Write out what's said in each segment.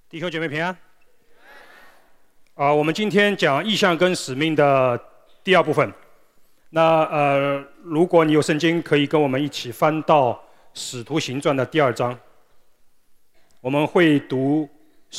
弟兄姐妹平安。我们今天讲意向跟使命的第二部分。如果你有圣经，可以跟我们一起翻到《使徒行传》的第2章。我们会读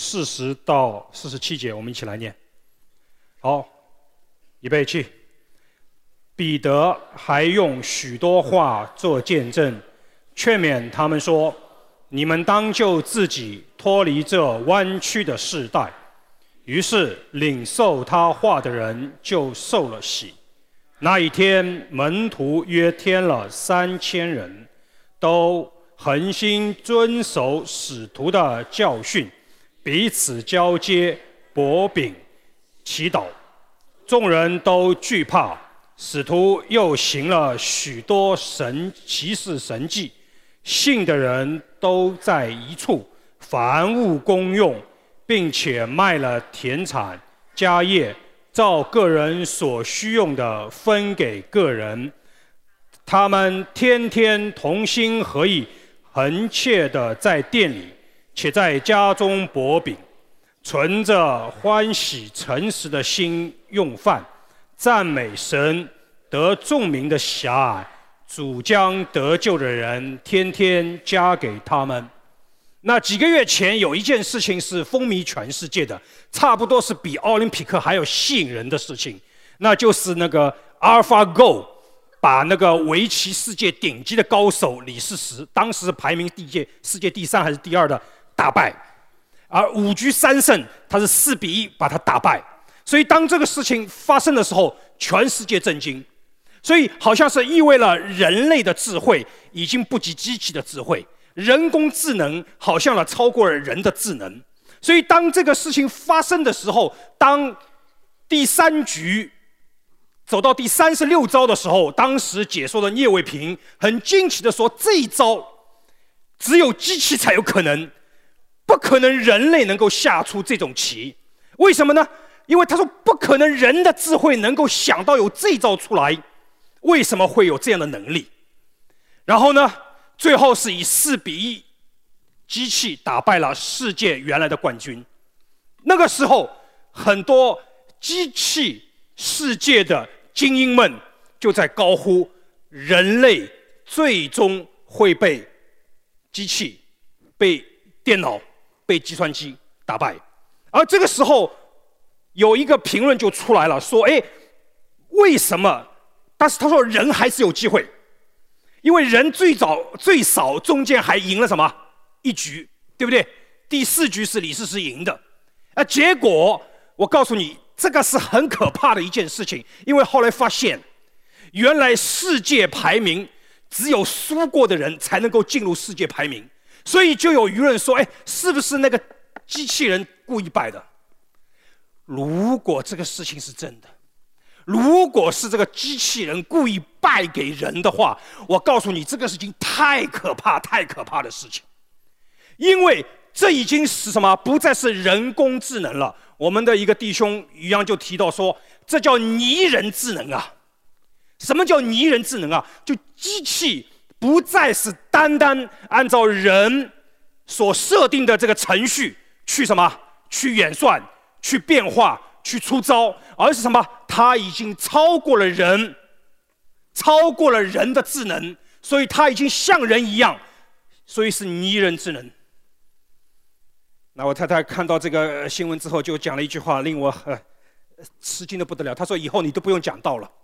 40到47节，我们一起来念。好，预备起。彼得还用许多话做见证，劝勉他们说：你们当救自己脱离这弯曲的世代。于是领受他话的人就受了洗。那一天，门徒约添了3000人，都恒心遵守使徒的教训，彼此交接，擘饼，祈祷。众人都惧怕。使徒又行了许多奇事神迹，信的人都在一处，凡物公用，并且卖了田产家业，照个人所需用的分给个人。他们天天同心合意，恒切的在店里，且在家中擘饼，存着欢喜诚实的心用饭，赞美神，得众民的喜爱。主将得救的人天天加给他们。那几个月前有一件事情是风靡全世界的，差不多是比奥林匹克还要吸引人的事情，那就是那个 AlphaGo 把那个围棋世界顶级的高手李世石，当时排名世界第3还是第2的打败，而5局3胜，他是4比1把他打败。所以当这个事情发生的时候，全世界震惊。所以好像是意味了人类的智慧已经不及机器的智慧，人工智能好像超过了人的智能。所以当这个事情发生的时候，当第3局走到第36招的时候，当时解说的聂卫平很惊奇的说，这一招只有机器才有可能，不可能人类能够下出这种棋。为什么呢？因为他说不可能人的智慧能够想到有这一招出来，为什么会有这样的能力？然后呢，最后是以4比1机器打败了世界原来的冠军。那个时候很多机器世界的精英们就在高呼，人类最终会被机器、被电脑、被计算机打败。而这个时候有一个评论就出来了，说为什么？但是他说人还是有机会，因为人最少中间还赢了什么1局，对不对？第4局是李世石赢的。结果我告诉你，这个是很可怕的一件事情，因为后来发现原来世界排名只有输过的人才能够进入世界排名，所以就有舆论说，是不是那个机器人故意败的？如果这个事情是真的，如果是这个机器人故意败给人的话，我告诉你，这个事情太可怕的事情。因为这已经是什么？不再是人工智能了。我们的一个弟兄于洋就提到说，这叫拟人智能啊。什么叫拟人智能啊？就机器不再是单单按照人所设定的这个程序去什么？去演算，去变化，去出招，而是什么？它已经超过了人，超过了人的智能，所以它已经像人一样，所以是拟人智能。那我太太看到这个新闻之后，就讲了一句话，令我吃惊的不得了。她说：“以后你都不用讲道了。”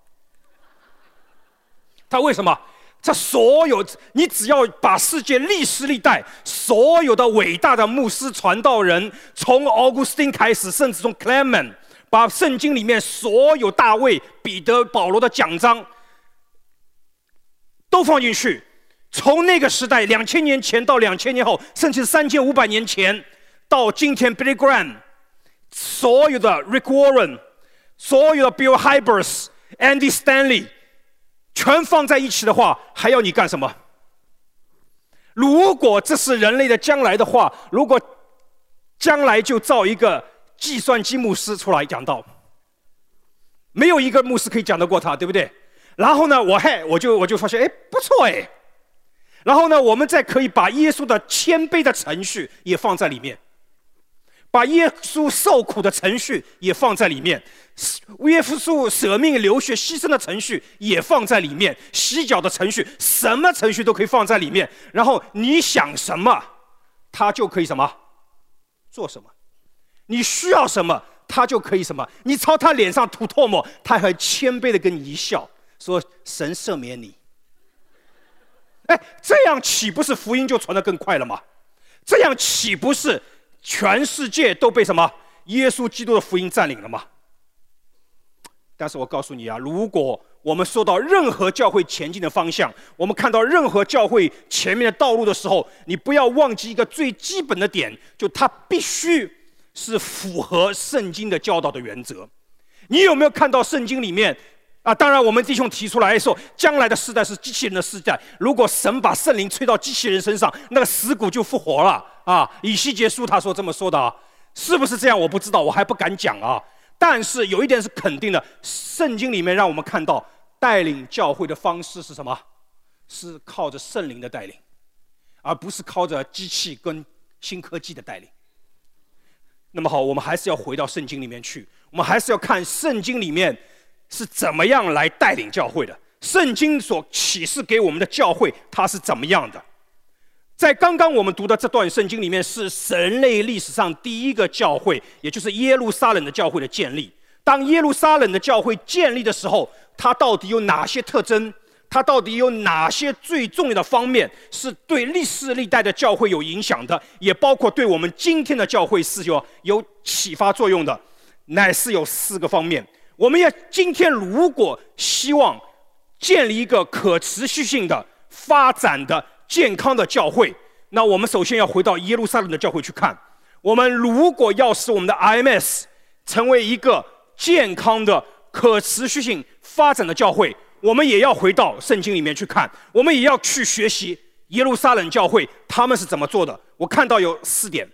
他为什么？这所有你只要把世界历史历代所有的伟大的牧师传道人，从 Augustine 开始，甚至从 Clement， 把圣经里面所有大卫、彼得、保罗的讲章都放进去，从那个时代2000年前到2000年后，甚至3500年前到今天 Billy Graham， 所有的 Rick Warren， 所有的 Bill Hybels、Andy Stanley， 全放在一起的话，还要你干什么？如果这是人类的将来的话，如果将来就造一个计算机牧师出来讲道，没有一个牧师可以讲得过他，对不对？然后呢，我就发现，不错然后呢，我们再可以把耶稣的谦卑的程序也放在里面。 把耶稣受苦的程序也放在里面，耶稣舍命流血牺牲的程序也放在里面，洗脚的程序，什么程序都可以放在里面。然后你想什么，他就可以什么做什么；你需要什么，他就可以什么。你朝他脸上吐唾沫，他还谦卑的跟你一笑，说神赦免你。这样岂不是福音就传得更快了吗？这样岂不是全世界都被什么耶稣基督的福音占领了吗？但是我告诉你啊，如果我们说到任何教会前进的方向，我们看到任何教会前面的道路的时候，你不要忘记一个最基本的点，就它必须是符合圣经的教导的原则。你有没有看到圣经里面当然我们弟兄提出来说，将来的世代是机器人的世代，如果神把圣灵吹到机器人身上，那个死骨就复活了以西结书他说这么说的是不是这样我不知道，我还不敢讲但是有一点是肯定的，圣经里面让我们看到带领教会的方式是什么？是靠着圣灵的带领，而不是靠着机器跟新科技的带领。那么好，我们还是要回到圣经里面去，我们还是要看圣经里面是怎么样来带领教会的，圣经所启示给我们的教会它是怎么样的。在刚刚我们读的这段圣经里面，是人类历史上第一个教会，也就是耶路撒冷的教会的建立。当耶路撒冷的教会建立的时候，它到底有哪些特征？它到底有哪些最重要的方面是对历世历代的教会有影响的，也包括对我们今天的教会是有启发作用的，乃是有4个方面。我们今天如果希望建立一个可持续性的发展的健康的教会，那我们首先要回到耶路撒冷的教会去看。我们如果要使我们的 IMS 成为一个健康的可持续性发展的教会，我们也要回到圣经里面去看，我们也要去学习耶路撒冷教会他们是怎么做的。我看到有4点。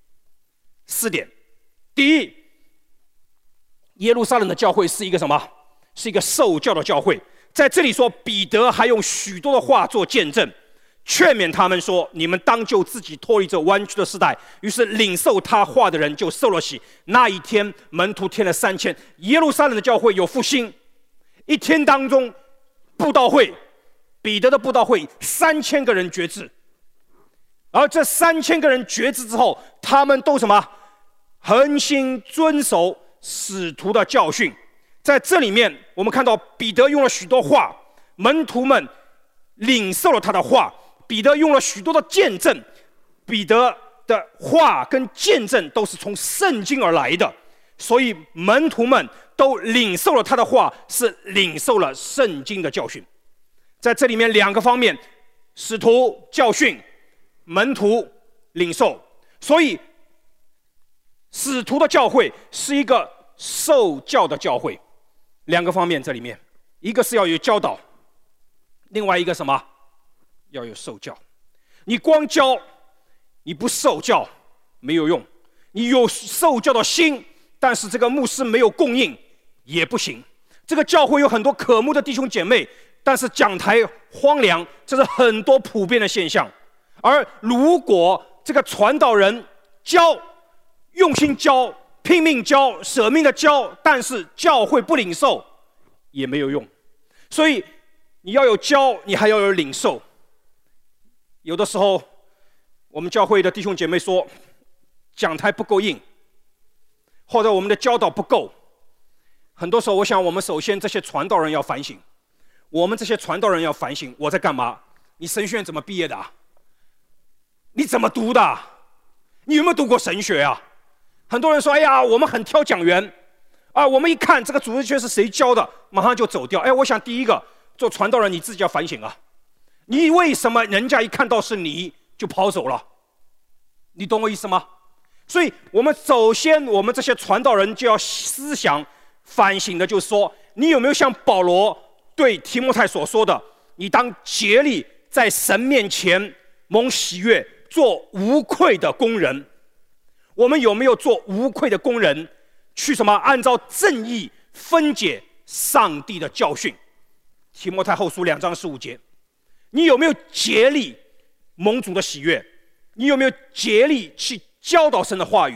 第一，耶路撒冷的教会是一个什么？是一个受教的教会。在这里说，彼得还用许多的话做见证，劝勉他们说，你们当救自己脱离这弯曲的时代。于是领受他话的人就受了洗。那一天门徒添了3000，耶路撒冷的教会有复兴。一天当中布道会，彼得的布道会3000个人决志，而这3000个人决志之后，他们都什么？恒心遵守使徒的教训。在这里面我们看到彼得用了许多话，门徒们领受了他的话，彼得用了许多的见证，彼得的话跟见证都是从圣经而来的，所以门徒们都领受了他的话，是领受了圣经的教训。在这里面2个方面，使徒教训，门徒领受。所以使徒的教会是一个受教的教会。2个方面在里面，一个是要有教导，另外一个什么？要有受教。你光教，你不受教没有用。你有受教的心，但是这个牧师没有供应也不行。这个教会有很多渴慕的弟兄姐妹，但是讲台荒凉，这是很多普遍的现象。而如果这个传道人教，用心教，拼命教，舍命的教，但是教会不领受也没有用。所以你要有教，你还要有领受。有的时候我们教会的弟兄姐妹说讲台不够硬，或者我们的教导不够。很多时候我想我们首先这些传道人要反省，我反省我在干嘛？你神学院怎么毕业的你怎么读的你有没有读过神学很多人说，哎呀，我们很挑讲员我们一看这个主日学是谁教的，马上就走掉。我想第一个做传道人你自己要反省你为什么人家一看到是你就跑走了？你懂我意思吗？所以我们首先我们这些传道人就要思想反省的，就是说你有没有像保罗对提摩太所说的，你当竭力在神面前蒙喜悦，做无愧的工人。我们有没有做无愧的工人，去什么？按照正义分解上帝的教训。提摩太后书2章15节，你有没有竭力蒙主的喜悦？你有没有竭力去教导神的话语？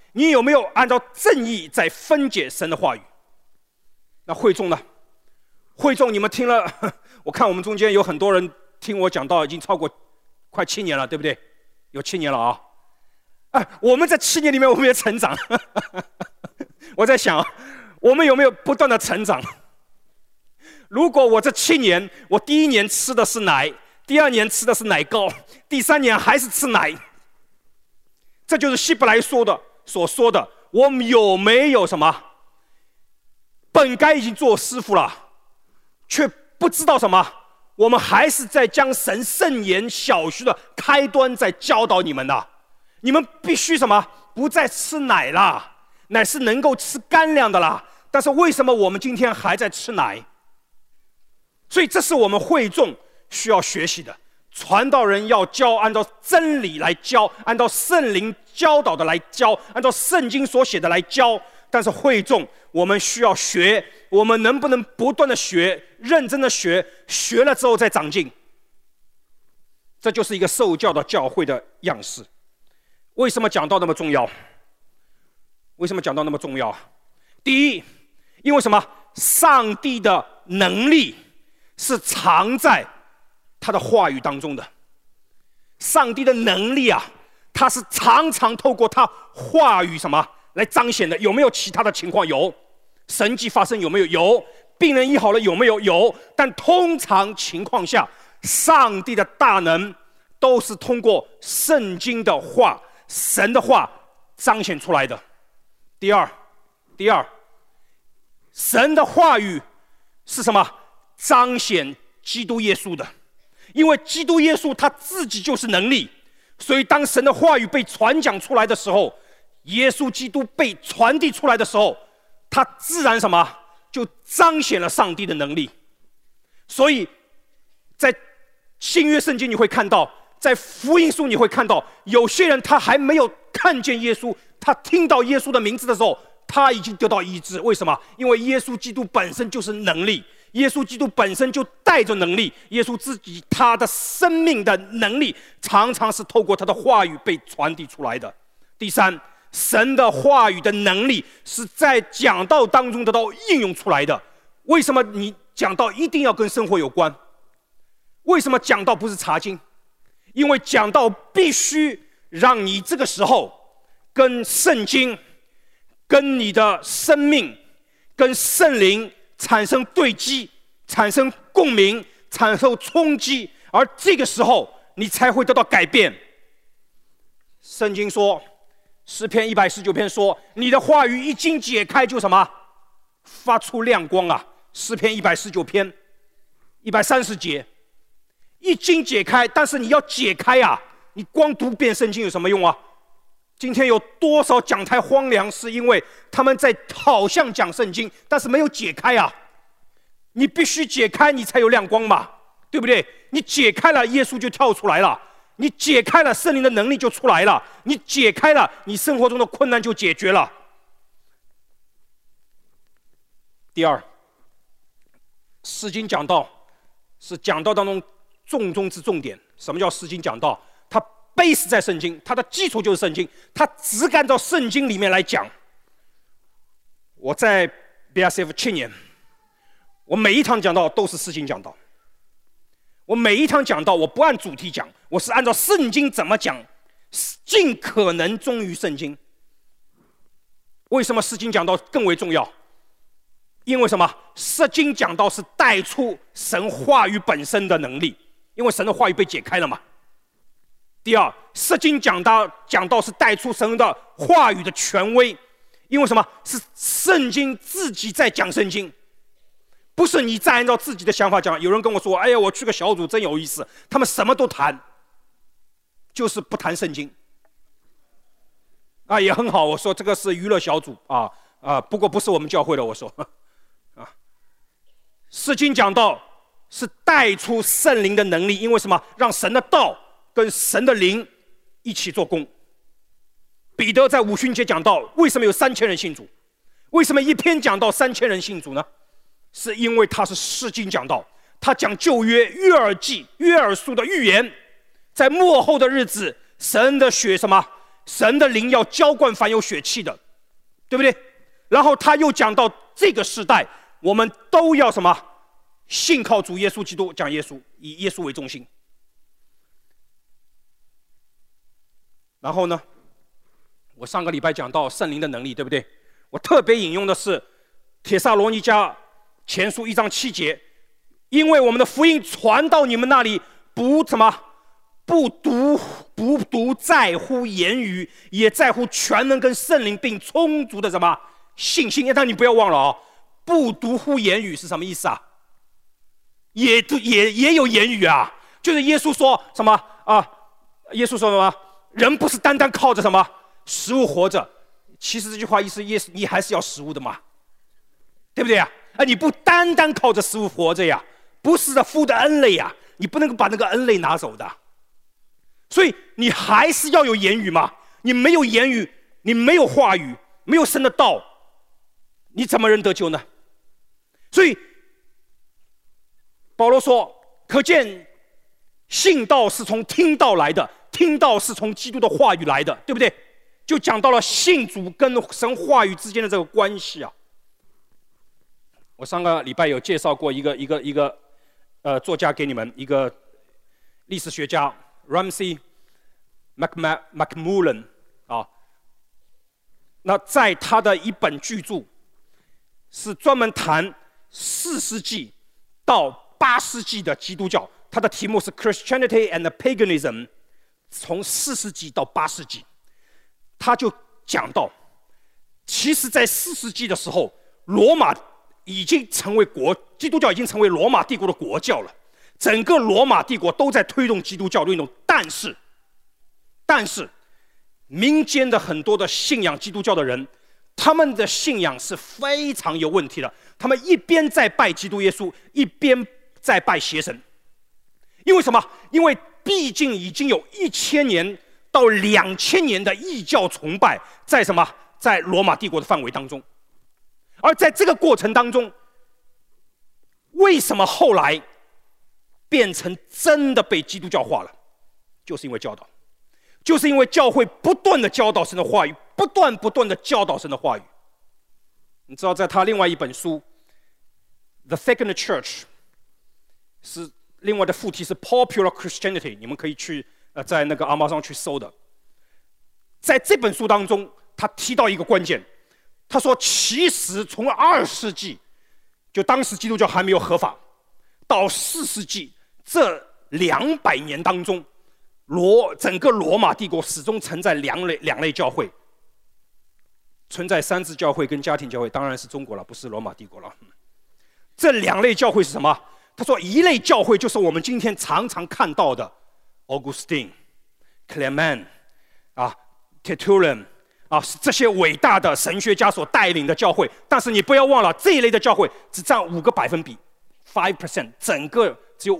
你有没有按照正义在分解神的话语？那会众呢？会众，你们听了，我看我们中间有很多人听我讲到已经超过快7年了，对不对？有7年了啊！我们在7年里面我们也成长。我在想，我们有没有不断的成长？如果我这7年，我第1年吃的是奶，第2年吃的是奶糕，第3年还是吃奶，这就是希伯来所说的，我们有没有什么？本该已经做师傅了，却不知道什么？我们还是在将神圣言小学的开端在教导你们的。你们必须什么？不再吃奶啦，乃是能够吃干粮的啦。但是为什么我们今天还在吃奶？所以这是我们会众需要学习的。传道人要教，按照真理来教，按照圣灵教导的来教，按照圣经所写的来教。但是会众，我们需要学，我们能不能不断的学，认真的学，学了之后再长进？这就是一个受教的教会的样式。为什么讲道那么重要？为什么讲道那么重要？第一，因为什么？上帝的能力是藏在他的话语当中的。上帝的能力啊，他是常常透过他话语什么来彰显的。有没有其他的情况？有。神迹发生有没有？有。病人医好了有没有？有。但通常情况下，上帝的大能都是通过圣经的话、神的话彰显出来的。第二，神的话语是什么？彰显基督耶稣的。因为基督耶稣他自己就是能力，所以当神的话语被传讲出来的时候，耶稣基督被传递出来的时候，他自然什么？就彰显了上帝的能力。所以在新约圣经你会看到，在福音书你会看到，有些人他还没有看见耶稣，他听到耶稣的名字的时候，他已经得到医治。为什么？因为耶稣基督本身就是能力，耶稣基督本身就带着能力，耶稣自己他的生命的能力常常是透过他的话语被传递出来的。第三，神的话语的能力是在讲道当中得到应用出来的。为什么你讲道一定要跟生活有关？为什么讲道不是查经？因为讲道必须让你这个时候跟圣经、跟你的生命、跟圣灵产生对击，产生共鸣，产生冲击，而这个时候你才会得到改变。圣经说，诗篇119篇说，你的话语一经解开就什么？发出亮光啊！诗篇119篇130节，一经解开。但是你要解开啊，你光读遍圣经有什么用啊？今天有多少讲台荒凉，是因为他们在好像讲圣经，但是没有解开啊。你必须解开，你才有亮光嘛，对不对？你解开了，耶稣就跳出来了。你解开了，圣灵的能力就出来了。你解开了，你生活中的困难就解决了。第二，诗经讲道是讲道当中重中之重点。什么叫诗经讲道？它base在圣经，它的基础就是圣经，它只按照圣经里面来讲。我在 BSF 7年，我每一堂讲道都是诗经讲道。我每一堂讲道，我不按主题讲，我是按照圣经怎么讲，尽可能忠于圣经。为什么诗经讲道更为重要？因为什么？诗经讲道是带出神话语本身的能力，因为神的话语被解开了嘛。第二，诗经讲道是带出神的话语的权威，因为什么？是圣经自己在讲圣经。不是你再按照自己的想法讲。有人跟我说，哎呀，我去个小组真有意思，他们什么都谈，就是不谈圣经啊，也很好。我说这个是娱乐小组不过不是我们教会的。我说诗经讲道是带出圣灵的能力，因为什么？让神的道跟神的灵一起做工。彼得在五旬节讲道，为什么有3000人信主？为什么一篇讲道3000人信主呢？是因为他是诗经讲道，他讲旧约约珥记、约珥书的预言，在末后的日子，神的血什么神的灵要浇灌凡有血气的，对不对？然后他又讲到这个时代，我们都要什么？信靠主耶稣基督，讲耶稣，以耶稣为中心。然后呢，我上个礼拜讲到圣灵的能力，对不对？我特别引用的是帖撒罗尼迦前书1章7节，因为我们的福音传到你们那里，不独在乎言语，也在乎全能跟圣灵并充足的什么信心。但你不要忘了哦，不独乎言语是什么意思啊？也有言语啊，就是耶稣说什么啊？耶稣说什么？人不是单单靠着什么食物活着。其实这句话意思，你还是要食物的嘛，对不对呀？你不单单靠着食物活着呀，不是的，父的恩类呀，你不能够把那个恩类拿走的。所以你还是要有言语嘛，你没有言语，你没有话语，没有神的道，你怎么能得救呢？所以保罗说，可见信道是从听道来的，听道是从基督的话语来的，对不对？就讲到了信主跟神话语之间的这个关系啊。我上个礼拜有介绍过一个作家给你们，一个历史学家 Ramsey MacMullen 啊。那在他的一本巨著是专门谈4世纪到8世纪的基督教，它的题目是 Christianity and Paganism， 从4世纪到8世纪。他就讲到，其实在4世纪的时候，罗马已经成为基督教已经成为罗马帝国的国教了，整个罗马帝国都在推动基督教的运动。但是民间的很多的信仰基督教的人，他们的信仰是非常有问题的，他们一边在拜基督耶稣，一边在拜邪神。因为什么？因为毕竟已经有1000年到2000年的异教崇拜在什么？在罗马帝国的范围当中。而在这个过程当中，为什么后来变成真的被基督教化了？就是因为教导，就是因为教会不断的教导神的话语，不断的教导神的话语。你知道，在他另外一本书《The Second Church》是另外的副题是 Popular Christianity， 你们可以去在那个阿妈上去搜的。在这本书当中，他提到一个关键，他说，其实从2世纪，就当时基督教还没有合法，到4世纪这200年当中，整个罗马帝国始终存在两类教会，存在三自教会跟家庭教会，当然是中国了，不是罗马帝国了。这2类教会是什么？他说，一类教会就是我们今天常常看到的 Augustine、Clement 啊、Tertullian 啊，是这些伟大的神学家所带领的教会。但是你不要忘了，这一类的教会只占5%，整个只有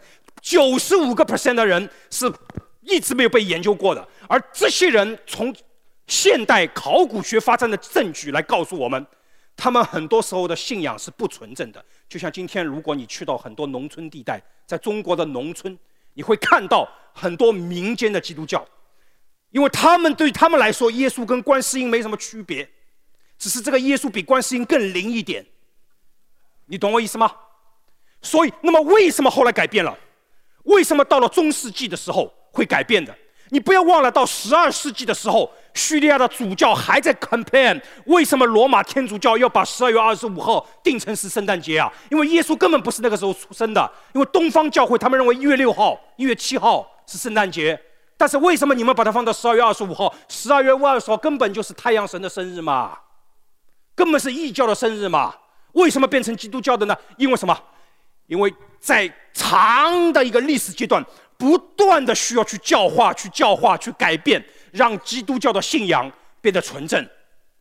5%，95% 的人是一直没有被研究过的。而这些人从现代考古学发展的证据来告诉我们，他们很多时候的信仰是不纯正的。就像今天，如果你去到很多农村地带，在中国的农村，你会看到很多民间的基督教，因为对他们来说，耶稣跟观世音没什么区别，只是这个耶稣比观世音更灵一点。你懂我意思吗？所以，那么为什么后来改变了？为什么到了中世纪的时候会改变的？你不要忘了，到12世纪的时候，叙利亚的主教还在 complain， 为什么罗马天主教要把12月25号定成是圣诞节啊？因为耶稣根本不是那个时候出生的。因为东方教会他们认为1月6号、1月7号是圣诞节，但是为什么你们把它放到12月25号？12月20号根本就是太阳神的生日嘛，根本是异教的生日嘛。为什么变成基督教的呢？因为什么？因为在长的一个历史阶段，不断的需要去教化、去改变，让基督教的信仰变得纯正。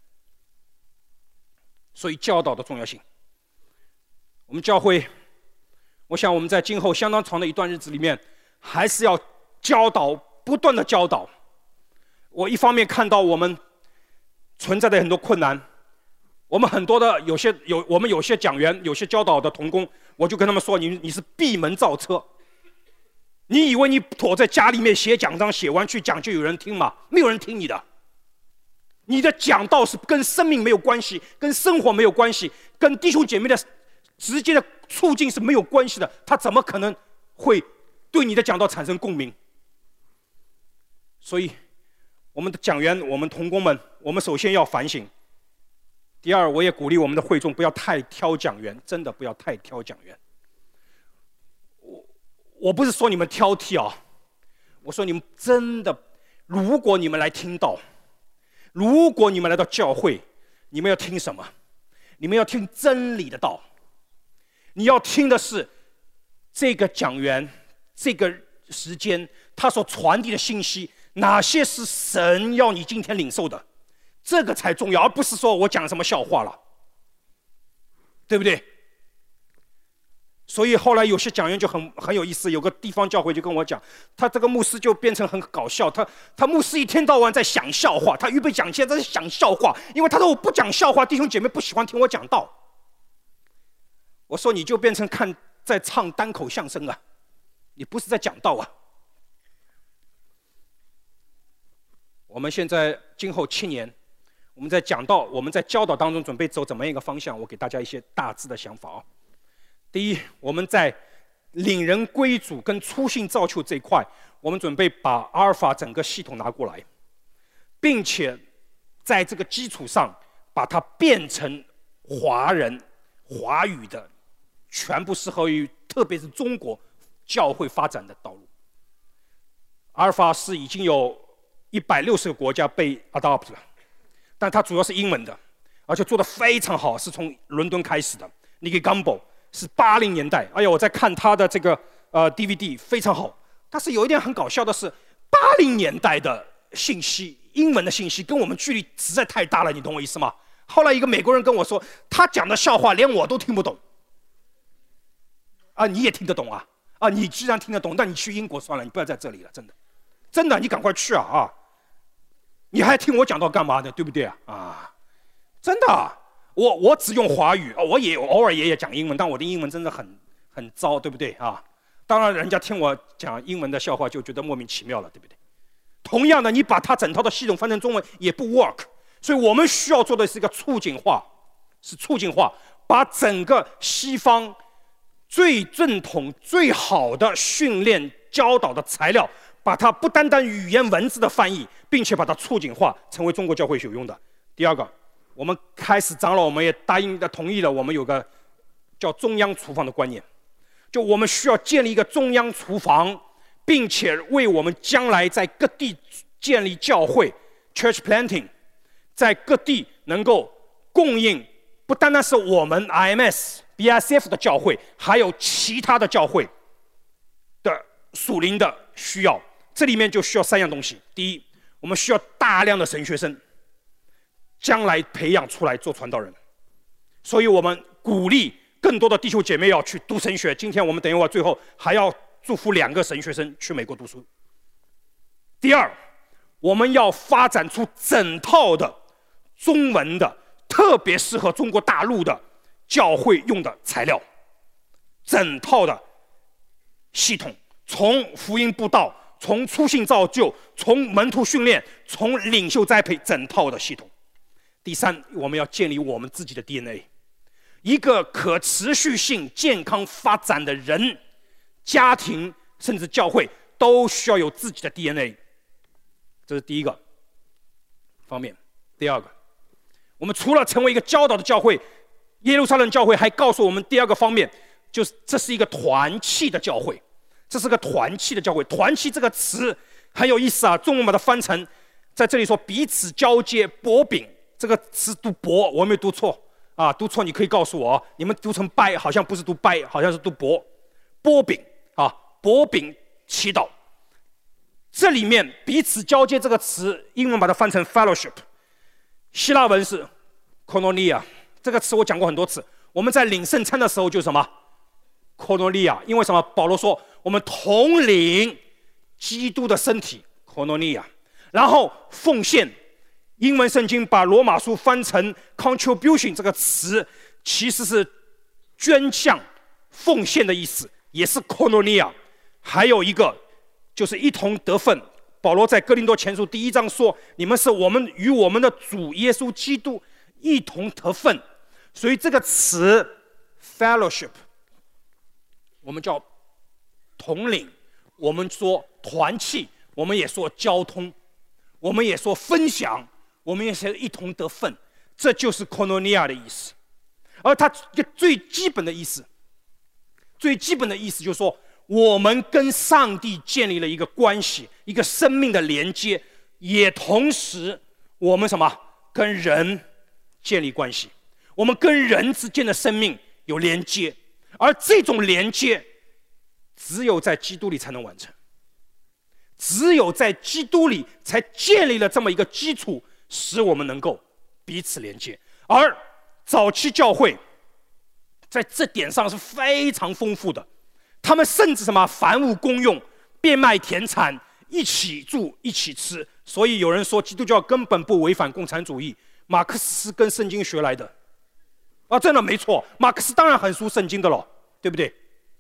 所以教导的重要性，我们教会，我想我们在今后相当长的一段日子里面，还是要教导，不断的教导。我一方面看到我们存在的很多困难，我们很多的我们有些讲员、有些教导的同工，我就跟他们说，你是闭门造车。 你以为你躲在家里面写讲章，写完去讲就有人听吗？没有人听你的。你的讲道是跟生命没有关系，跟生活没有关系，跟弟兄姐妹的直接的促进是没有关系的，他怎么可能会对你的讲道产生共鸣？所以，我们的讲员，我们同工们，我们首先要反省。第二，我也鼓励我们的会众不要太挑讲员，真的不要太挑讲员。我不是说你们挑剔啊，我说你们真的，如果你们来听道，如果你们来到教会，你们要听什么？你们要听真理的道。你要听的是这个讲员，这个时间他所传递的信息，哪些是神要你今天领受的，这个才重要，而不是说我讲什么笑话了，对不对？所以后来有些讲员就很有意思，有个地方教会就跟我讲，他这个牧师就变成很搞笑，他牧师一天到晚在想笑话，他预备讲现在在想笑话，因为他说我不讲笑话，弟兄姐妹不喜欢听我讲道。我说你就变成在唱单口相声啊，你不是在讲道啊。我们现在今后7年，我们在讲道，我们在教导当中准备走怎么样一个方向？我给大家一些大致的想法啊。第一，我们在领人归主跟初信造就这一块，我们准备把阿尔法整个系统拿过来，并且在这个基础上把它变成华语的，全部适合于特别是中国教会发展的道路。阿尔法是已经有160个国家被 adopt 了，但它主要是英文的，而且做得非常好，是从伦敦开始的。Nicky Gumbel 是80年代，哎呀，我在看他的这个DVD 非常好。但是有一点很搞笑的是，80年代的信息，英文的信息跟我们距离实在太大了，你懂我意思吗？后来一个美国人跟我说，他讲的笑话连我都听不懂。啊，你也听得懂啊？啊，你居然听得懂，那你去英国算了，你不要在这里了，真的，真的，你赶快去啊！你还听我讲到干嘛呢？对不对啊？啊，真的。我只用华语，我也偶尔也讲英文，但我的英文真的很糟，对不对啊？当然，人家听我讲英文的笑话就觉得莫名其妙了，对不对？同样的，你把它整套的系统翻成中文也不 work， 所以我们需要做的是一个促进化，把整个西方最正统、最好的训练教导的材料，把它不单单语言文字的翻译，并且把它促进化，成为中国教会有用的。第二个。我们开始长老，我们也同意了，我们有个叫中央厨房的观念，就我们需要建立一个中央厨房，并且为我们将来在各地建立教会 （church planting）， 在各地能够供应，不单单是我们 IMS、BSF 的教会，还有其他的教会的属灵的需要。这里面就需要3样东西：第一，我们需要大量的神学生。将来培养出来做传道人，所以我们鼓励更多的弟兄姐妹要去读神学。今天我们等一会儿最后还要祝福2个神学生去美国读书。第二，我们要发展出整套的中文的，特别适合中国大陆的教会用的材料，整套的系统，从福音布道，从初信造就，从门徒训练，从领袖栽培，整套的系统。第三，我们要建立我们自己的 DNA， 一个可持续性、健康发展的人、家庭甚至教会都需要有自己的 DNA， 这是第一个方面。第二个，我们除了成为一个教导的教会，耶路撒冷教会还告诉我们第二个方面，就是这是一个团契的教会，这是个团契的教会。团契这个词很有意思啊，中文把它翻成，在这里说彼此交接、薄饼。这个词读薄，我没有读错啊，读错你可以告诉我，你们读成掰，好像不是读掰，好像是读薄，薄饼啊，薄饼祈祷。这里面彼此交接这个词，英文把它翻成 fellowship， 希腊文是 koinonia， 这个词我讲过很多次。我们在领圣餐的时候就是什么 koinonia， 因为什么？保罗说我们同领基督的身体 koinonia， 然后奉献。英文圣经把罗马书翻成 contribution 这个词，其实是捐项、奉献的意思，也是 koinonia。 还有一个就是一同得分。保罗在哥林多前书1章说：“你们是我们与我们的主耶稣基督一同得分。”所以这个词 fellowship， 我们叫统领，我们说团契，我们也说交通，我们也说分享，我们也是一同得分，这就是 koinonia 的意思。而它最基本的意思就是说，我们跟上帝建立了一个关系，一个生命的连接，也同时我们什么跟人建立关系，我们跟人之间的生命有连接，而这种连接只有在基督里才能完成，只有在基督里才建立了这么一个基础，使我们能够彼此连接。而早期教会在这点上是非常丰富的，他们甚至什么凡物公用，变卖田产，一起住一起吃。所以有人说基督教根本不违反共产主义，马克思跟圣经学来的啊，真的没错，马克思当然很熟圣经的了，对不对？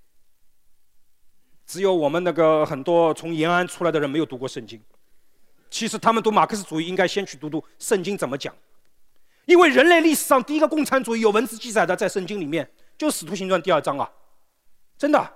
只有我们那个很多从延安出来的人没有读过圣经，其实他们读马克思主义应该先去读读圣经怎么讲，因为人类历史上第一个共产主义有文字记载的在圣经里面，就是《使徒行传》第2章啊，真的。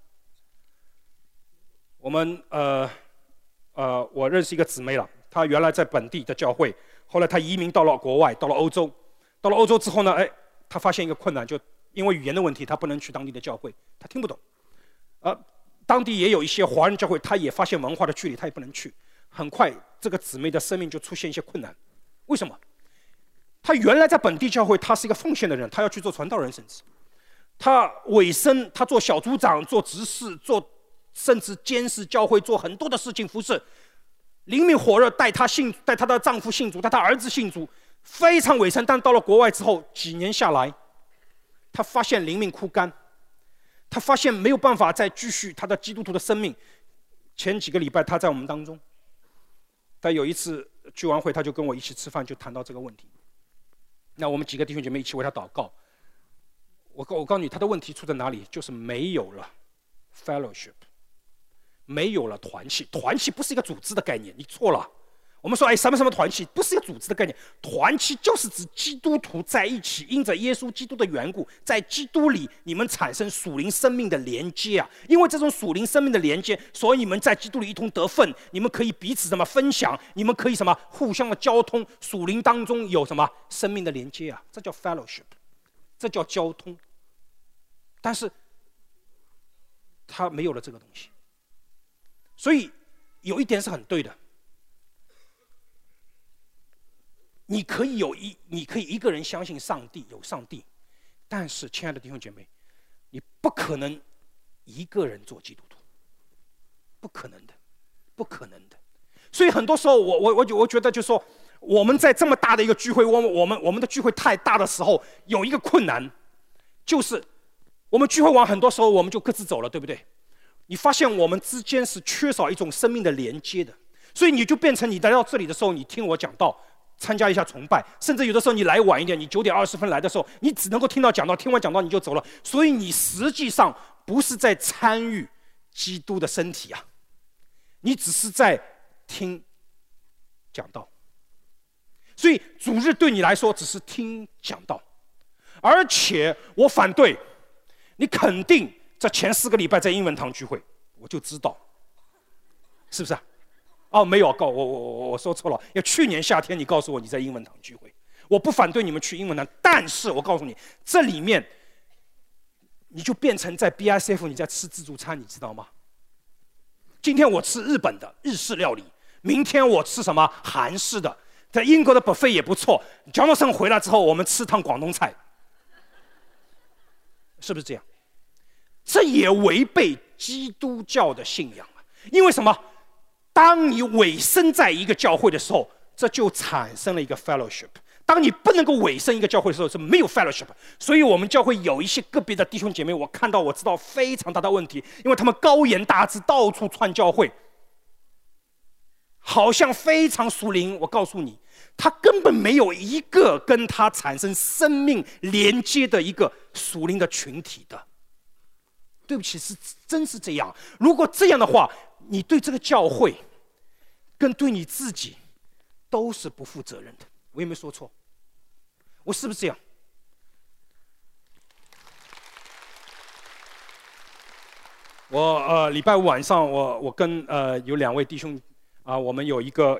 我们我认识一个姊妹了，她原来在本地的教会，后来她移民到了国外，到了欧洲。到了欧洲之后呢，她发现一个困难，就因为语言的问题，她不能去当地的教会，她听不懂。当地也有一些华人教会，她也发现文化的距离，她也不能去。很快，这个姊妹的生命就出现一些困难。为什么？她原来在本地教会，她是一个奉献的人，她要去做传道人，甚至她委身，她做小组长，做执事，甚至监视教会，做很多的事情服侍，灵命火热，带她的丈夫信主，带她儿子信主，非常委身。但到了国外之后，几年下来，她发现灵命枯干，她发现没有办法再继续她的基督徒的生命。前几个礼拜，她在我们当中，她有一次聚完会，她就跟我一起吃饭，就谈到这个问题。那我们几个弟兄姐妹一起为她祷告。我告诉你，她的问题出在哪里？就是没有了 fellowship。没有了团契，团契不是一个组织的概念，你错了。我们说，什么什么团契，不是一个组织的概念。团契就是指基督徒在一起，因着耶稣基督的缘故，在基督里你们产生属灵生命的连接啊。因为这种属灵生命的连接，所以你们在基督里一同得分，你们可以彼此什么分享，你们可以什么互相的交通，属灵当中有什么生命的连接啊，这叫 fellowship， 这叫交通。但是他没有了这个东西。所以有一点是很对的，你可以一个人相信上帝，有上帝，但是亲爱的弟兄姐妹，你不可能一个人做基督徒，不可能的，不可能的。所以很多时候我觉得就是说，我们在这么大的一个聚会，我们的聚会太大的时候，有一个困难，就是我们聚会完很多时候我们就各自走了，对不对？你发现我们之间是缺少一种生命的连接的，所以你就变成你来到这里的时候，你听我讲道，参加一下崇拜，甚至有的时候你来晚一点，你9点20分来的时候，你只能够听到讲道，听完讲道你就走了，所以你实际上不是在参与基督的身体啊，你只是在听讲道。所以主日对你来说只是听讲道，而且我反对你肯定这前4个礼拜在英文堂聚会，我就知道，是不是啊？哦，没有，我说错了。要去年夏天你告诉我你在英文堂聚会，我不反对你们去英文堂，但是我告诉你，这里面你就变成在 BICF 你在吃自助餐，你知道吗？今天我吃日本的日式料理，明天我吃什么韩式的，在英国的 buffet 也不错。Jonathan 回来之后，我们吃趟广东菜，是不是这样？这也违背基督教的信仰啊！因为什么？当你委身在一个教会的时候，这就产生了一个 fellowship。当你不能够委身一个教会的时候，是没有 fellowship。所以我们教会有一些个别的弟兄姐妹，我看到我知道非常大的问题，因为他们高言大志，到处串教会，好像非常属灵。我告诉你，他根本没有一个跟他产生生命连接的一个属灵的群体的。 对不起，真是这样。如果这样的话，你对这个教会，跟对你自己，都是不负责任的。我有没有说错？我是不是这样？我礼拜五晚上，我跟有2位弟兄我们有一个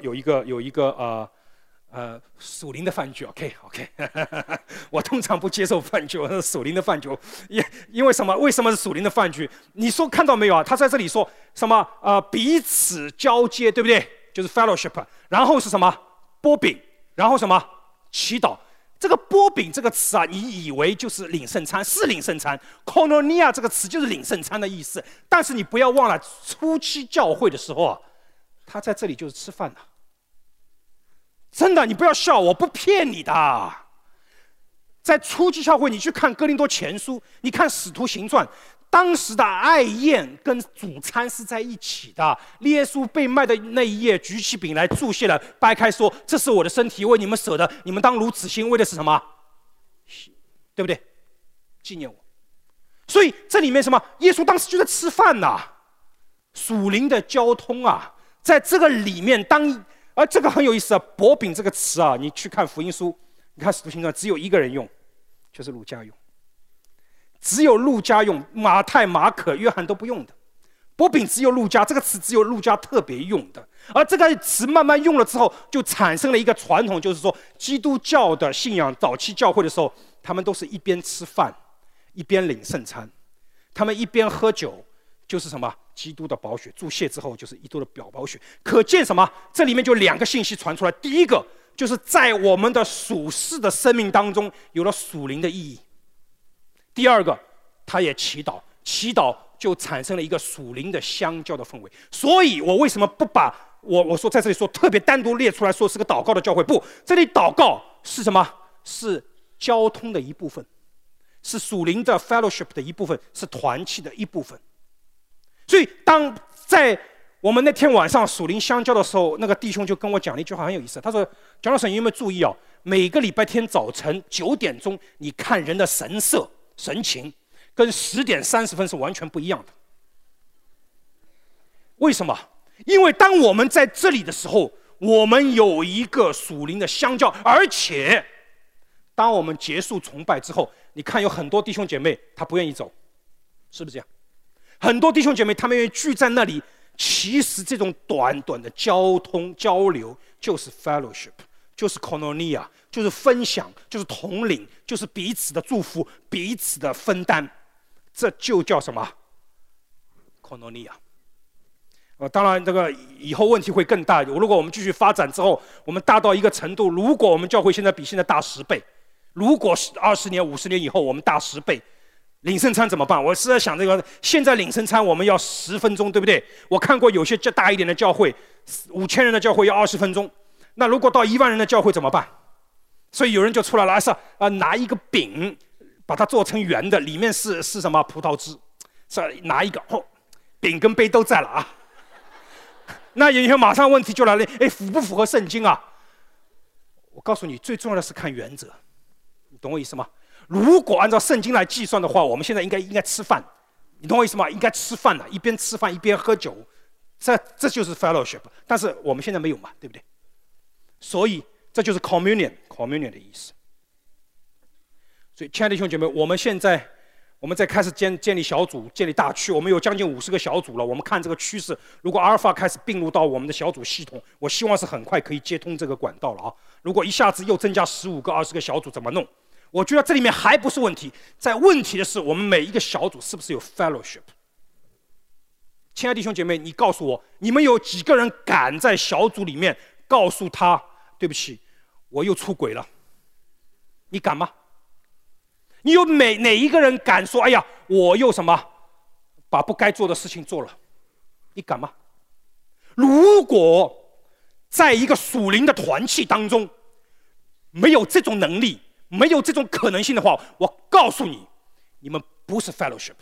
属灵的饭局 ，OK， 我通常不接受饭局，我是属灵的饭局，因为什么？为什么是属灵的饭局？你说看到没有啊？他在这里说什么？彼此交接，对不对？就是 fellowship， 然后是什么？擘饼，然后什么？祈祷。这个擘饼这个词啊，你以为就是领圣餐，是领圣餐。koinonia 这个词就是领圣餐的意思，但是你不要忘了，初期教会的时候啊，他在这里就是吃饭的。真的，你不要笑，我不骗你的。在初期教会，你去看哥林多前书，你看使徒行传，当时的爱宴跟主餐是在一起的。耶稣被卖的那一夜，举起饼来祝谢了，掰开说：“这是我的身体，为你们舍的，你们当如此行，为的是什么？对不对？纪念我。”所以这里面什么？耶稣当时就在吃饭呐，属灵的交通啊，在这个里面而这个很有意思啊，擘饼这个词啊，你去看福音书，你看使徒行传，只有一个人用，就是路加用。只有路加用，马太、马可、约翰都不用的。擘饼只有路加，这个词只有路加特别用的。而这个词慢慢用了之后，就产生了一个传统，就是说基督教的信仰早期教会的时候，他们都是一边吃饭，一边领圣餐，他们一边喝酒，就是什么？基督的宝血，祝谢之后就是基督的宝血。可见什么？这里面就2个信息传出来。第一个就是在我们的属世的生命当中有了属灵的意义。第二个，他也祈祷，祈祷就产生了一个属灵的相交的氛围。所以我为什么不把我说在这里说特别单独列出来说是个祷告的教会？不，这里祷告是什么？是交通的一部分，是属灵的 fellowship 的一部分，是团契的一部分。所以当在我们那天晚上属灵相交的时候，那个弟兄就跟我讲了一句话很有意思，他说：“蒋老师，你有没有注意啊？每个礼拜天早晨9点钟，你看人的神色神情跟10点30分是完全不一样的。为什么？因为当我们在这里的时候，我们有一个属灵的相交，而且当我们结束崇拜之后，你看有很多弟兄姐妹他不愿意走，是不是这样？很多弟兄姐妹他们愿意聚在那里，其实这种短短的交通交流就是 fellowship， 就是 koinonia， 就是分享，就是统领，就是彼此的祝福，彼此的分担，这就叫什么 koinonia。当然这个以后问题会更大，如果我们继续发展之后，我们大到一个程度，如果我们教会现在比现在大10倍，如果20年50年以后我们大10倍，领圣餐怎么办？我是在想这个，现在领圣餐我们要10分钟，对不对？我看过有些大一点的教会，5000人的教会要20分钟，那如果到1万人的教会怎么办？所以有人就出来了，拿一个饼，把它做成圆的，里面是什么？葡萄汁，拿一个，饼跟杯都在了啊。那以后马上问题就来了，符不符合圣经啊？我告诉你，最重要的是看原则，你懂我意思吗？如果按照圣经来计算的话，我们现在应该吃饭，你懂我意思吗？应该吃饭了，一边吃饭一边喝酒，这就是 fellowship。但是我们现在没有嘛，对不对？所以这就是 communion 的意思。所以，亲爱的弟兄姐妹，我们在开始建立小组、建立大区，我们有将近50个小组了。我们看这个趋势，如果阿尔法开始并入到我们的小组系统，我希望是很快可以接通这个管道了啊。如果一下子又增加15个、20个小组，怎么弄？我觉得这里面还不是问题，在问题的是我们每一个小组是不是有 fellowship。亲爱的弟兄姐妹，你告诉我，你们有几个人敢在小组里面告诉他，对不起，我又出轨了？你敢吗？你有哪一个人敢说，哎呀，我又什么把不该做的事情做了？你敢吗？如果在一个属灵的团契当中没有这种能力，没有这种可能性的话，我告诉你，你们不是 fellowship。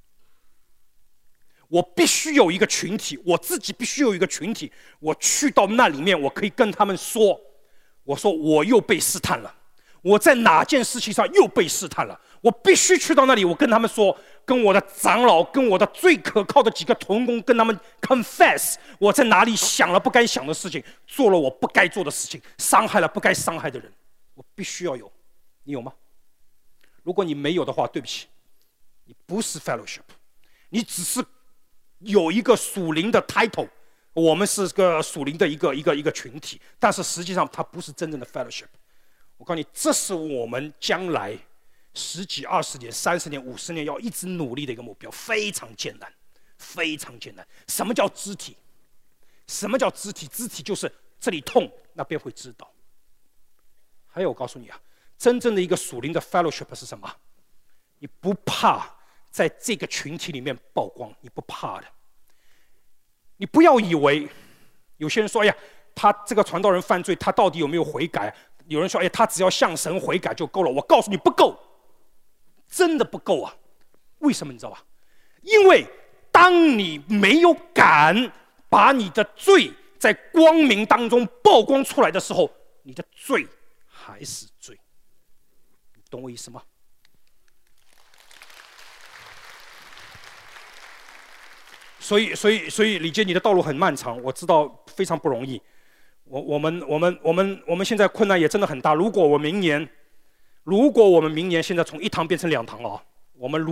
我必须有一个群体，我自己必须有一个群体，我去到那里面，我可以跟他们说，我说我又被试探了，我在哪件事情上又被试探了，我必须去到那里，我跟他们说， 跟我的长老，跟我的最可靠的几个同工，跟他们 confess 我在哪里想了不该想的事情，做了我不该做的事情，伤害了不该伤害的人，我必须要有。你有吗？如果你没有的话，对不起，你不是 fellowship， 你只是有一个属灵的 title， 我们是个属灵的一个群体，但是实际上它不是真正的 fellowship。我告诉你，这是我们将来10几、20年、30年、50年要一直努力的一个目标，非常艰难，非常艰难。什么叫肢体？什么叫肢体？肢体就是这里痛，那边会知道。还有，我告诉你啊，真正的一个属灵的 fellowship 是什么？你不怕在这个群体里面曝光，你不怕的。你不要以为有些人说，哎呀，他这个传道人犯罪，他到底有没有悔改？有人说，哎，他只要向神悔改就够了。我告诉你，不够，真的不够啊！为什么你知道吧？因为当你没有敢把你的罪在光明当中曝光出来的时候，你的罪还是罪。你懂我意思吗？所以，李杰，你的道路很漫长，我知道非常不容易。我们现在困难也真的很大。如果我们明年现在从1堂变成2堂啊，我们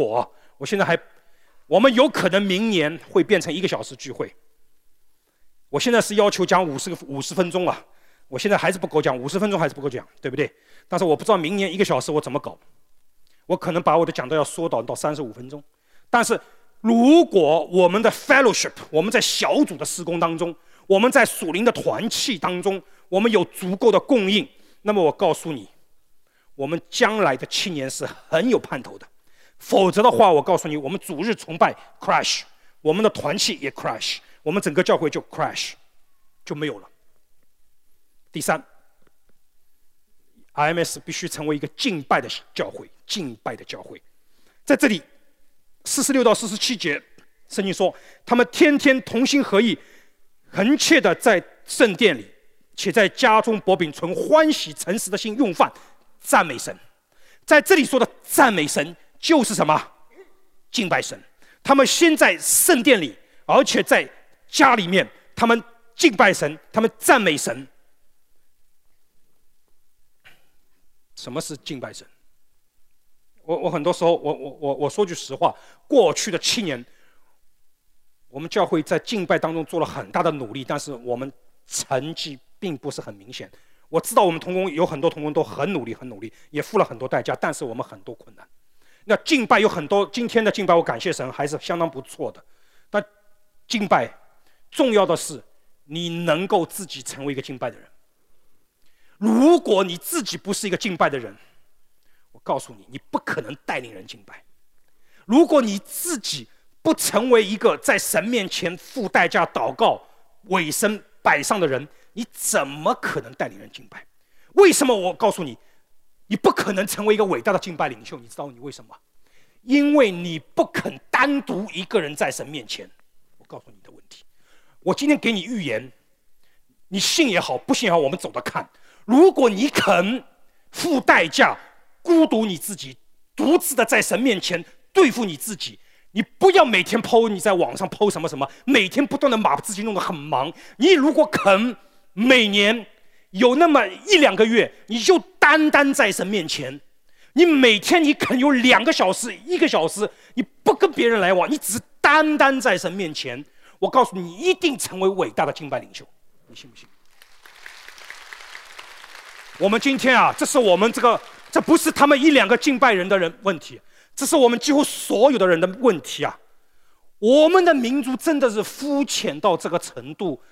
有可能明年会变成1个小时聚会。我现在是要求讲50分钟啊，我现在还是不够讲，50分钟还是不够讲，对不对？但是我不知道明年1个小时我怎么搞，我可能把我的讲道要缩短到35分钟。但是如果我们的 fellowship， 我们在小组的事工当中，我们在属灵的团契当中，我们有足够的供应，那么我告诉你，我们将来的7年是很有盼头的。否则的话，我告诉你，我们主日崇拜 crash， 我们的团契也 crash， 我们整个教会就 crash， 就没有了。第三 ，IMS 必须成为一个敬拜的教会，敬拜的教会。在这里46到47节，圣经说，他们天天同心合意，恒切的在圣殿里，且在家中薄饼，存欢喜诚实的心用饭，赞美神。在这里说的赞美神就是什么？敬拜神。他们先在圣殿里，而且在家里面，他们敬拜神，他们赞美神。什么是敬拜神？我很多时候，我说句实话，过去的7年，我们教会在敬拜当中做了很大的努力，但是我们成绩并不是很明显。我知道我们同工有很多同工都很努力，也付了很多代价，但是我们很多困难。那敬拜有很多，今天的敬拜我感谢神还是相当不错的。但敬拜重要的是你能够自己成为一个敬拜的人。如果你自己不是一个敬拜的人，我告诉你，你不可能带领人敬拜。如果你自己不成为一个在神面前付代价祷告、委身摆上的人，你怎么可能带领人敬拜？为什么？我告诉你，你不可能成为一个伟大的敬拜领袖。你知道你为什么？因为你不肯单独一个人在神面前。我告诉你的问题，我今天给你预言，你信也好，不信也好，我们走着看。如果你肯付代价，孤独你自己，独自的在神面前对付你自己，你不要每天 po 你在网上 po 什么什么，每天不断的把自己弄得很忙。你如果肯每年有那么1、2个月，你就单在神面前，你每天你肯有2个小时、1个小时，你不跟别人来往，你只是单在神面前，我告诉你，一定成为伟大的敬拜领袖。你信不信？我们今天啊，这是我们这不是他们1、2个敬拜人的人问题，这是我们几乎所有的人的问题啊！我们的民族真的是肤浅到这个程度，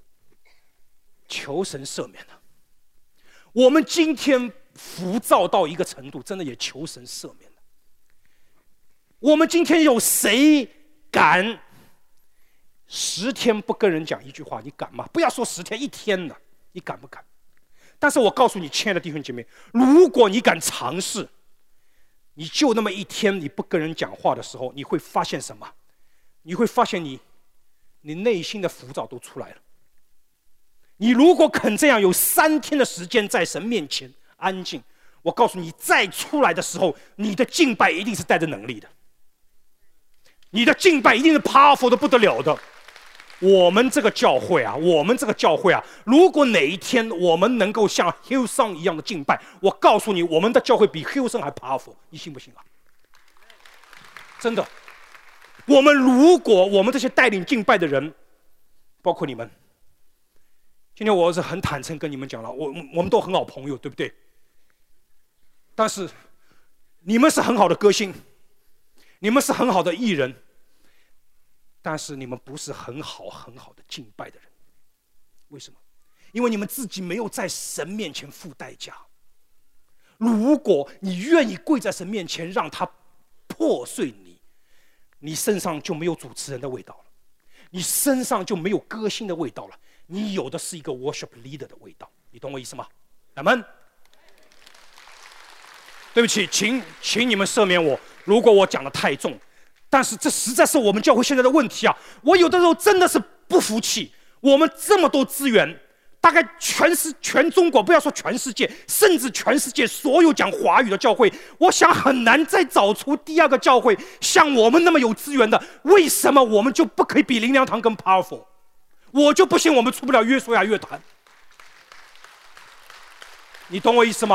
求神赦免了。我们今天浮躁到一个程度，真的也求神赦免了。我们今天有谁敢10天不跟人讲一句话？你敢吗？不要说10天，1天了，你敢不敢？但是我告诉你，亲爱的弟兄姐妹，如果你敢尝试，你就那么1天你不跟人讲话的时候，你会发现什么？你会发现你内心的浮躁都出来了。你如果肯这样有3天的时间在神面前安静，我告诉你，再出来的时候，你的敬拜一定是带着能力的。 你的敬拜一定是 powerful 的不得了的。我们这个教会啊，如果哪一天我们能够像 Hillsong 一样的敬拜，我告诉你，我们的教会比 Hillsong 还 powerful， 你信不信啊？真的，如果我们这些带领敬拜的人，包括你们，今天我是很坦诚跟你们讲了，我们都很好朋友，对不对？但是你们是很好的歌星，你们是很好的艺人，但是你们不是很好的敬拜的人。为什么？因为你们自己没有在神面前付代价。如果你愿意跪在神面前让他破碎你身上就没有主持人的味道了，你身上就没有歌星的味道了，你有的是一个 worship leader 的味道。你懂我意思吗？阿们。对不起，请你们赦免我，如果我讲的太重，但是这实在是我们教会现在的问题啊！我有的时候真的是不服气，我们这么多资源，大概全中国，不要说全世界，甚至全世界所有讲华语的教会，我想很难再找出第二个教会像我们那么有资源的。为什么我们就不可以比灵粮堂更 powerful？ 我就不信我们出不了约书亚乐团。你懂我意思吗？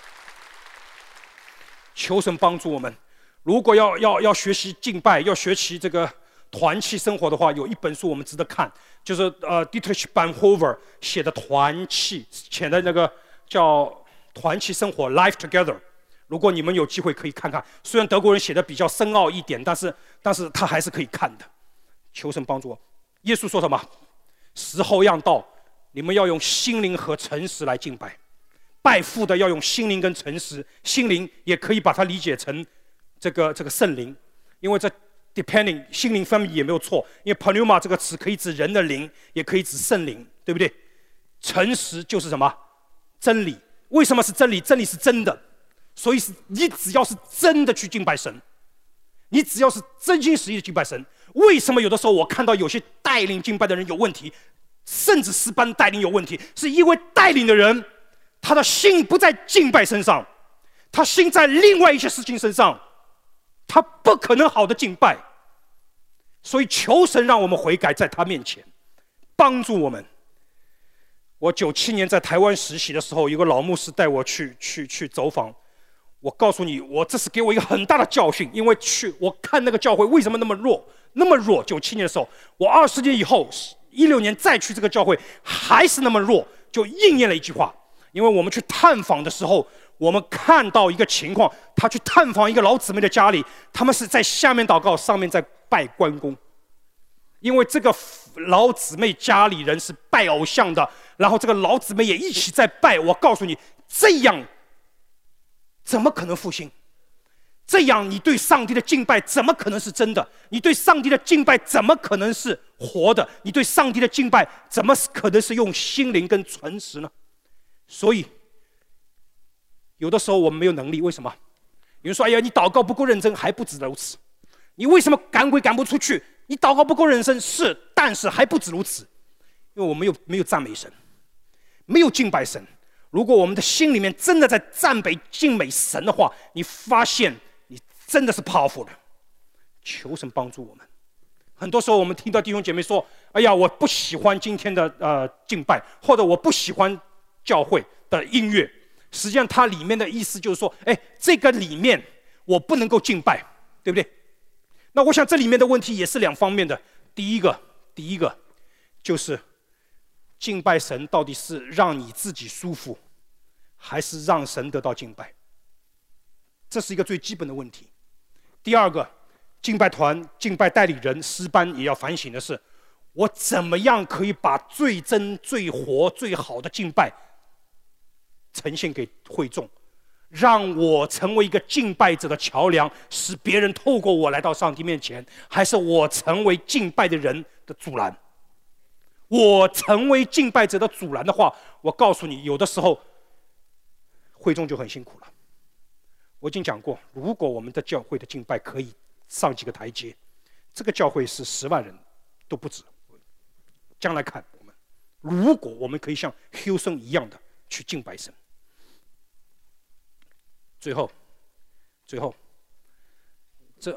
求神帮助我们。如果要学习敬拜，要学习这个团契生活的话，有一本书我们值得看，就是Dietrich Bonhoeffer 写的团契，写的那个叫团契生活 Life Together。如果你们有机会可以看看，虽然德国人写的比较深奥一点，但是他还是可以看的。求神帮助我。耶稣说什么？时候要到，你们要用心灵和诚实来敬拜。拜父的要用心灵跟诚实，心灵也可以把它理解成这个圣灵，因为这 depending 心灵翻译也没有错，因为 pneuma 这个词可以指人的灵，也可以指圣灵，对不对？诚实就是什么？真理。为什么是真理？真理是真的，所以你只要是真的去敬拜神，你只要是真心实意的敬拜神。为什么有的时候我看到有些带领敬拜的人有问题，甚至诗班带领有问题，是因为带领的人他的心不在敬拜身上，他心在另外一些事情身上，他不可能好的敬拜。所以求神让我们悔改，在他面前帮助我们。我97年在台湾实习的时候，有个老牧师带我去走访。我告诉你，这是给我一个很大的教训，因为我看那个教会为什么那么弱。97年的时候，我20年以后16年再去这个教会还是那么弱，就应验了一句话。因为我们去探访的时候，我们看到一个情况，他去探访一个老姊妹的家里，他们是在下面祷告，上面在拜关公。因为这个老姊妹家里人是拜偶像的，然后这个老姊妹也一起在拜。我告诉你，这样怎么可能复兴？这样你对上帝的敬拜怎么可能是真的？你对上帝的敬拜怎么可能是活的？你对上帝的敬拜怎么可能是用心灵跟诚实呢？所以有的时候我们没有能力。为什么？有人说：“哎呀，你祷告不够认真。”还不止如此。你为什么赶鬼赶不出去？你祷告不够认真，是，但是还不止如此。因为我们没有赞美神，没有敬拜神。如果我们的心里面真的在赞美敬美神的话，你发现你真的是 powerful 的。求神帮助我们。很多时候我们听到弟兄姐妹说：“哎呀，我不喜欢今天的敬拜，或者我不喜欢教会的音乐。”实际上它里面的意思就是说，这个里面我不能够敬拜，对不对？那我想这里面的问题也是两方面的。第一个就是敬拜神到底是让你自己舒服，还是让神得到敬拜？这是一个最基本的问题。第二个，敬拜团、敬拜代理人、诗班也要反省的是，我怎么样可以把最真、最活、最好的敬拜呈现给会众，让我成为一个敬拜者的桥梁，使别人透过我来到上帝面前，还是我成为敬拜的人的阻拦？我成为敬拜者的阻拦的话，我告诉你，有的时候会众就很辛苦了。我已经讲过，如果我们的教会的敬拜可以上几个台阶，这个教会是10万人都不止。将来看我们，如果我们可以像 Hillsong 一样的去敬拜神。最后，这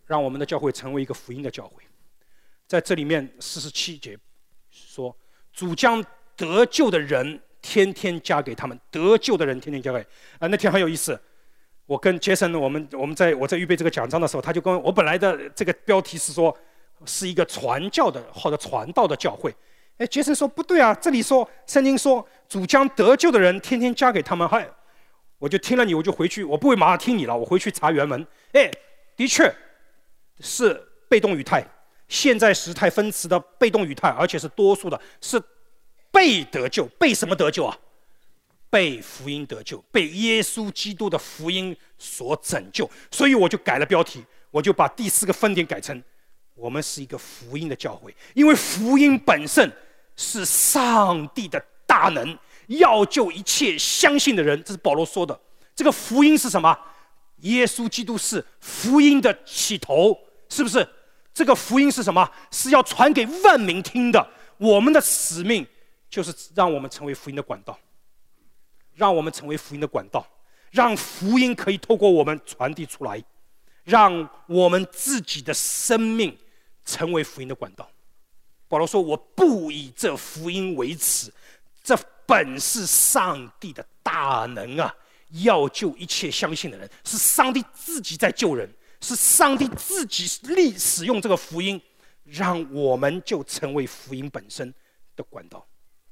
让我们的教会成为一个福音的教会。在这里面47节说，主将得救的人天天加给他们，得救的人天天加给。那天很有意思，我跟杰森，我在预备这个讲章的时候，他就跟我本来的这个标题是说是一个传教的或者传道的教会。杰森说不对啊，这里说圣经说主将得救的人天天加给他们。我就听了你，我就回去，我不会马上听你了，我回去查原文。的确是被动语态，现在时态分词的被动语态，而且是多数的，是被得救。被什么得救啊？被福音得救，被耶稣基督的福音所拯救。所以我就改了标题，我就把第4个分点改成我们是一个福音的教会，因为福音本身是上帝的大能，要救一切相信的人。这是保罗说的。这个福音是什么？耶稣基督是福音的起头，是不是？这个福音是什么？是要传给万民听的。我们的使命就是让我们成为福音的管道，让我们成为福音的管道，让福音可以透过我们传递出来，让我们自己的生命成为福音的管道。保罗说，我不以这福音为耻，这本是上帝的大能啊，要救一切相信的人。是上帝自己在救人，是上帝自己使用这个福音，让我们就成为福音本身的管道。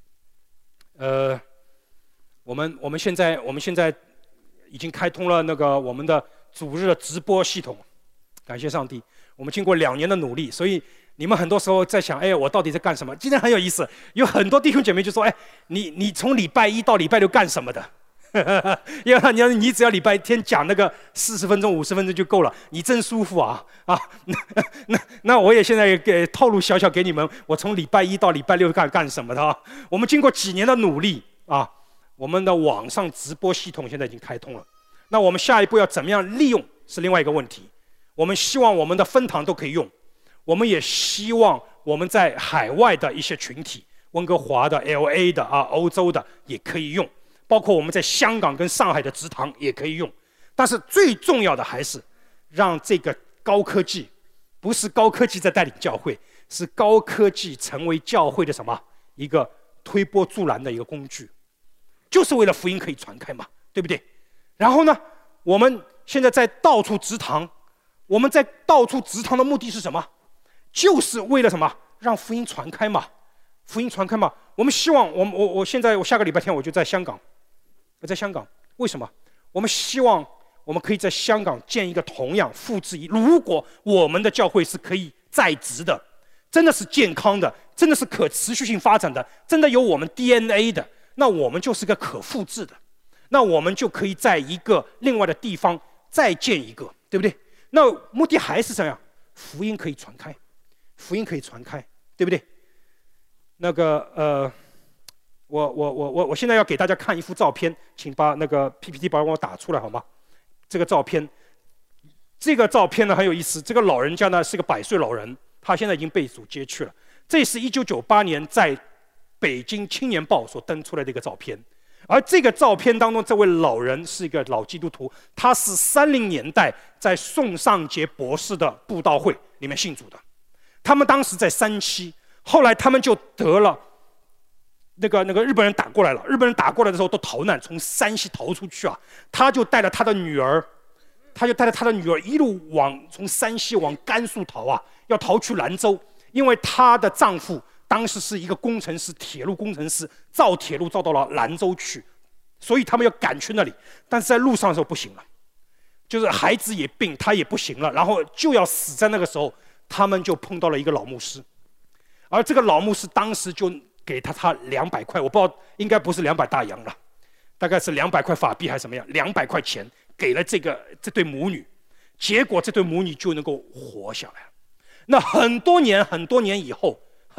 我们现在已经开通了那个我们的主日的直播系统，感谢上帝。我们经过2年的努力，所以你们很多时候在想，我到底在干什么？今天很有意思，有很多弟兄姐妹就说，你从礼拜1到礼拜6干什么的？因为你只要礼拜天讲那个40分钟、50分钟就够了，你真舒服啊！那我也现在给透露小给你们，我从礼拜1到礼拜6干什么的啊？我们经过几年的努力啊，我们的网上直播系统现在已经开通了。那我们下一步要怎么样利用是另外一个问题。我们希望我们的分堂都可以用，我们也希望我们在海外的一些群体，温哥华的、LA 的欧洲的也可以用。包括我们在香港跟上海的职堂也可以用，但是最重要的还是让这个高科技，不是高科技在带领教会，是高科技成为教会的什么？一个推波助澜的一个工具，就是为了福音可以传开嘛，对不对？然后呢，我们现在在到处职堂，我们在到处职堂的目的是什么？就是为了什么？让福音传开嘛，福音传开嘛。我们希望我下个礼拜天我就在香港。在香港，为什么？我们希望我们可以在香港建一个同样复制一。如果我们的教会是可以在职的，真的是健康的，真的是可持续性发展的，真的有我们 DNA 的，那我们就是个可复制的，那我们就可以在一个另外的地方再建一个，对不对？那目的还是这样，福音可以传开，福音可以传开，对不对？那个我现在要给大家看一幅照片，请把那个 PPT 帮我打出来好吗？这个照片呢很有意思。这个老人家呢是个100岁老人，他现在已经被主接去了。这是1998年在北京青年报所登出来的一个照片。而这个照片当中，这位老人是一个老基督徒，他是30年代在宋尚杰博士的布道会里面信主的。他们当时在山西，后来他们就得了。那个日本人打过来了，日本人打过来的时候都逃难，从山西逃出去啊。他就带了他的女儿一路从山西往甘肃逃啊，要逃去兰州，因为她的丈夫当时是一个工程师，铁路工程师，造铁路造到了兰州去，所以他们要赶去那里。但是在路上的时候不行了，就是孩子也病，他也不行了，然后就要死在那个时候，他们就碰到了一个老牧师，而这个老牧师当时就给他200块，我不知道，应该不是200大洋了，大概是200块法币还是什么样，200块钱给了这对母女，结果这对母女就能够活下来了。那很多年以后，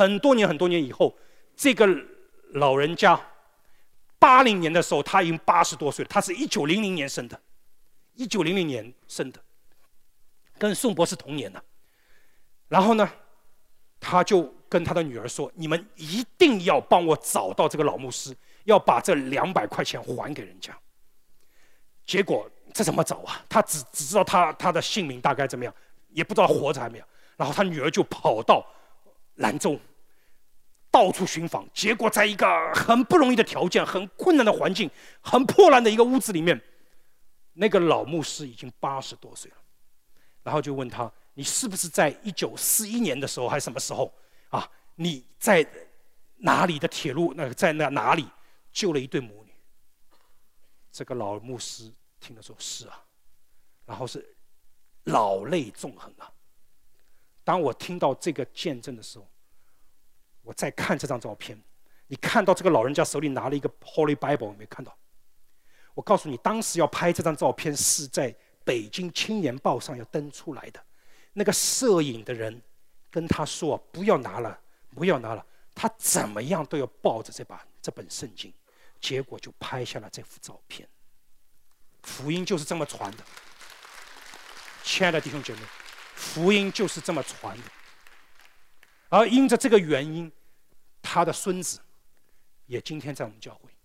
这个老人家80年的时候，他已经80多岁了，他是1900年生的，1900年生的，跟宋博士同年的。然后呢，他就跟他的女儿说：“你们一定要帮我找到这个老牧师，要把这200块钱还给人家。”结果这怎么找啊？他只知道他的姓名大概怎么样， 也不知道活着还没有。然后他女儿就跑到兰州，到处寻访，结果在一个很不容易的条件、很困难的环境、很破烂的一个屋子里面，那个老牧师已经80多岁了。然后就问他：“你是不是在1941年的时候，还是什么时候啊？你在哪里的铁路？在哪里救了一对母女？”这个老牧师听了说：“是啊。”然后是老泪纵横啊。当我听到这个见证的时候，我再看这张照片，你看到这个老人家手里拿了一个 Holy Bible， 有没有看到？我告诉你，当时要拍这张照片是在北京青年报上要登出来的。那个摄影的人跟他说：“不要拿了，不要拿了。”他怎么样都要抱着这本圣经，结果就拍下了这幅照片。福音就是这么传的，亲爱的弟兄姐妹，福音就是这么传的。而因着这个原因，他的孙子也今天在我们教会。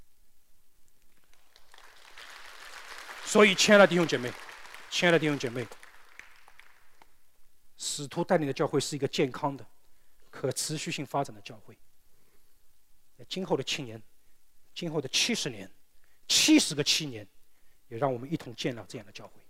所以，亲爱的弟兄姐妹，亲爱的弟兄姐妹，使徒带领的教会是一个健康的、可持续性发展的教会。今后的7年，今后的70年，70个7年，也让我们一同建立这样的教会。